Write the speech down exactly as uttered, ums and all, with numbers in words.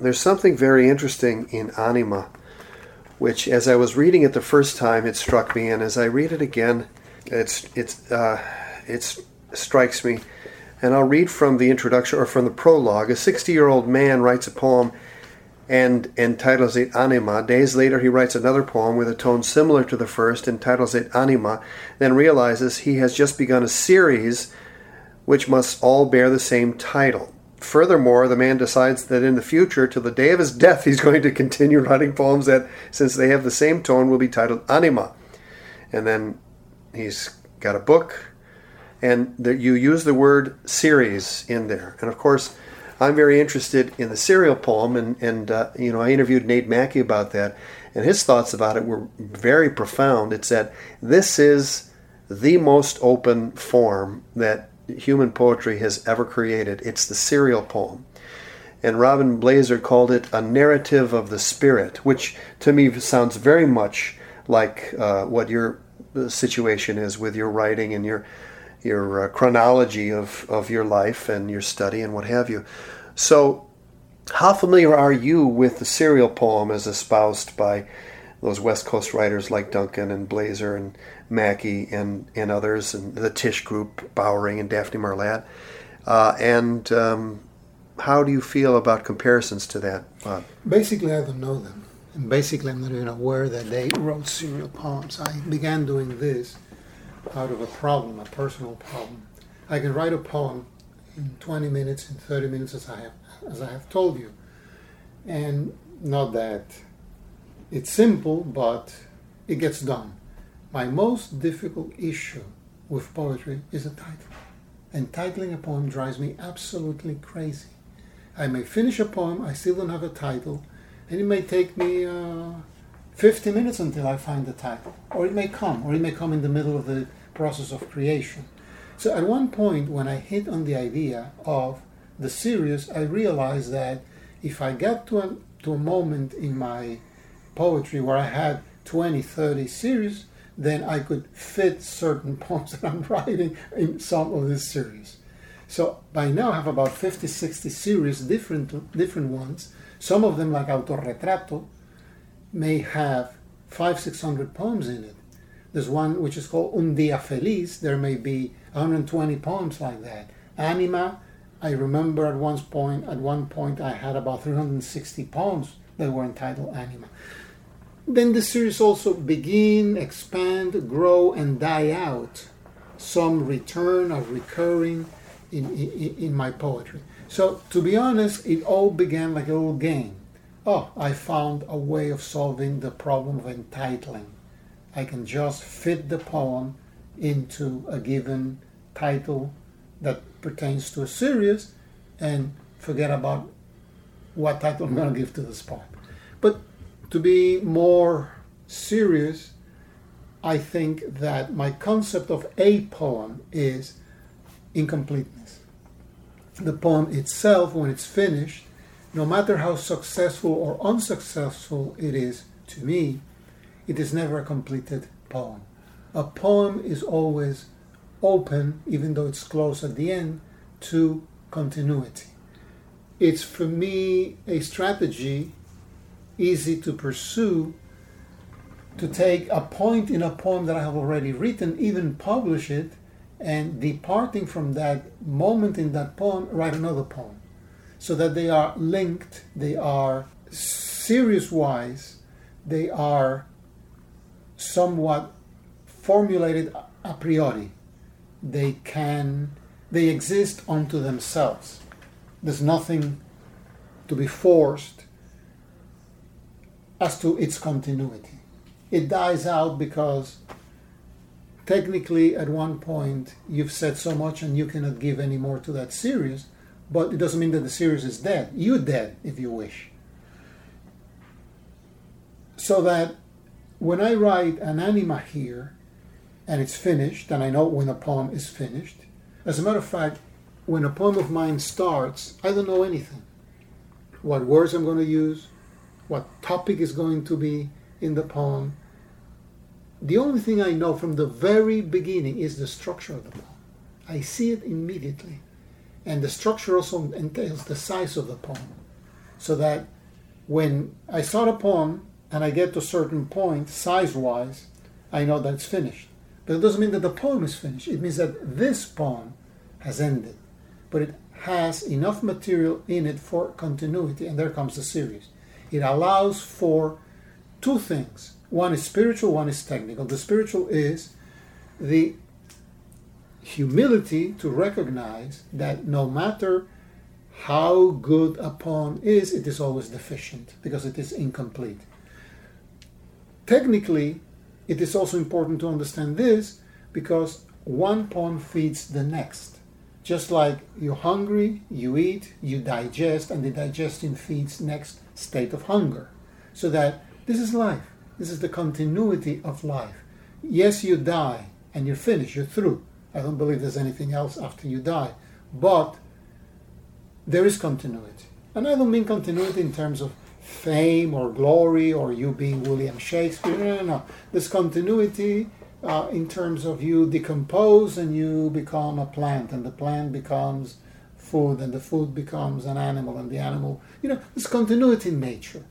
there's something very interesting in anima, which, as I was reading it the first time, it struck me, and as I read it again, it's it's uh, it strikes me. And I'll read from the introduction, or from the prologue. A sixty-year-old man writes a poem and entitles it Anima. Days later, he writes another poem with a tone similar to the first, entitles it Anima, then realizes he has just begun a series which must all bear the same title. Furthermore, the man decides that in the future, till the day of his death, he's going to continue writing poems that, since they have the same tone, will be titled Anima. And then he's got a book, and the, you use the word series in there. And of course, I'm very interested in the serial poem, and, and uh, you know, I interviewed Nate Mackey about that, and his thoughts about it were very profound. It's that this is the most open form that human poetry has ever created. It's the serial poem. And Robin Blaser called it a narrative of the spirit, which to me sounds very much like uh, what your situation is with your writing and your your uh, chronology of, of your life and your study and what have you. So how familiar are you with the serial poem as espoused by those West Coast writers like Duncan and Blaser and Mackey and, and others, and the Tisch Group, Bowering and Daphne Marlatt? Uh, and um, how do you feel about comparisons to that, Bob? Basically, I don't know them. And basically, I'm not even aware that they wrote serial poems. I began doing this out of a problem, a personal problem. I can write a poem in twenty minutes, in thirty minutes, as I have, as I have told you. And not that it's simple, but it gets done. My most difficult issue with poetry is a title. And titling a poem drives me absolutely crazy. I may finish a poem, I still don't have a title, and it may take me uh, fifty minutes until I find the title. Or it may come, or it may come in the middle of the process of creation. So at one point, when I hit on the idea of the series, I realized that if I get to a, to a moment in my poetry where I had twenty, thirty series, then I could fit certain poems that I'm writing in some of this series. So by now I have about fifty, sixty series, different different ones. Some of them, like Autorretrato, may have five, six hundred poems in it. There's one which is called Un Día Feliz. There may be one hundred twenty poems like that. Anima, I remember at one point, at one point I had about three hundred sixty poems that were entitled Anima. Then the series also begin, expand, grow, and die out. Some return or recurring in, in, in my poetry. So to be honest, it all began like a little game. Oh, I found a way of solving the problem of entitling. I can just fit the poem into a given title that pertains to a series and forget about what title I'm going to give to this poem. But to be more serious, I think that my concept of a poem is incompleteness. The poem itself, when it's finished, no matter how successful or unsuccessful it is to me, it is never a completed poem. A poem is always open, even though it's closed at the end, to continuity. It's, for me, a strategy easy to pursue, to take a point in a poem that I have already written, even publish it, and departing from that moment in that poem, write another poem. So that they are linked, they are series-wise, they are somewhat formulated a priori. They can, they exist unto themselves. There's nothing to be forced as to its continuity. It dies out because technically at one point you've said so much and you cannot give any more to that series, but it doesn't mean that the series is dead. You're dead if you wish. So that when I write an anima here and it's finished, and I know when a poem is finished, as a matter of fact, when a poem of mine starts, I don't know anything. What words I'm going to use, what topic is going to be in the poem. The only thing I know from the very beginning is the structure of the poem. I see it immediately. And the structure also entails the size of the poem. so that when I start a poem and I get to a certain point, size-wise, I know that it's finished. But it doesn't mean that the poem is finished. It means that this poem has ended. But it has enough material in it for continuity, and there comes the series. It allows for two things. One is spiritual, one is technical. The spiritual is the humility to recognize that no matter how good a poem is, it is always deficient because it is incomplete. Technically, it is also important to understand this because one poem feeds the next. Just like you're hungry, you eat, you digest, and the digestion feeds next state of hunger. So that this is life. This is the continuity of life. Yes, you die and you're finished, you're through. I don't believe there's anything else after you die. But there is continuity. And I don't mean continuity in terms of fame or glory or you being William Shakespeare. No, no, no. There's continuity uh, in terms of you decompose and you become a plant, and the plant becomes food, and the food becomes an animal, and the animal, you know, there's continuity in nature.